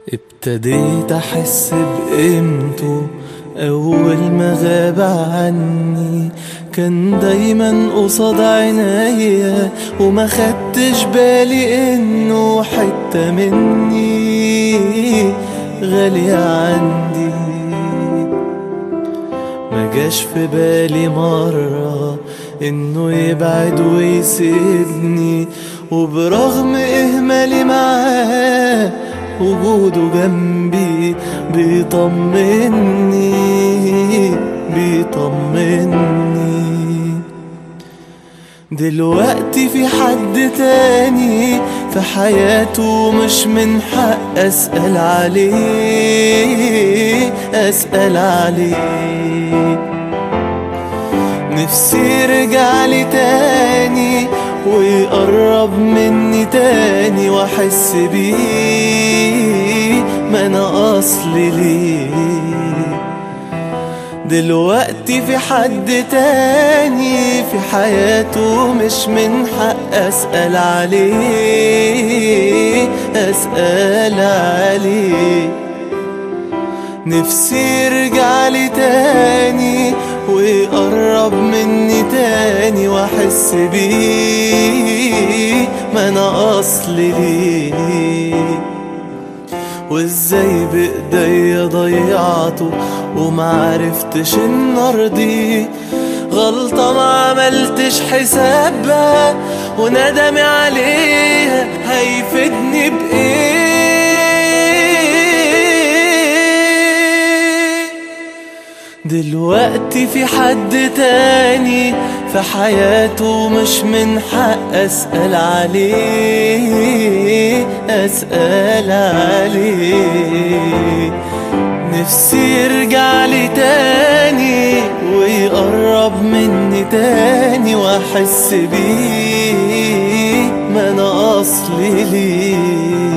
ابتديت احس بقيمته اول ما غاب عني. كان دايما قصاد عينيا وما خدتش بالي انه حتة مني غالية عندي. ما جاش في بالي مرة انه يبعد ويسيبني، وبرغم اهمالي معاه وجوده جنبي بيطمني. دلوقتي في حد تاني في حياته مش من حق اسأل عليه. نفسي يرجعلي تاني ويقرب مني تاني واحس بيه، ما انا اصلي ليه. دلوقتي في حد تاني في حياته مش من حق اسأل عليه. نفسي يرجعلي تاني ويقرب مني تاني واحس بيه، ما انا اصلي ليه. وازاي بايديا ضيعته ومعرفتش ان ارضيه، غلطة ما عملتش حسابها وندمي عليها هيفيدني بايه؟ دلوقتي في حد تاني في حياته مش من حق اسأل عليه. نفسي يرجعلي تاني ويقرب مني تاني واحس بيه، ما انا اصلي ليه.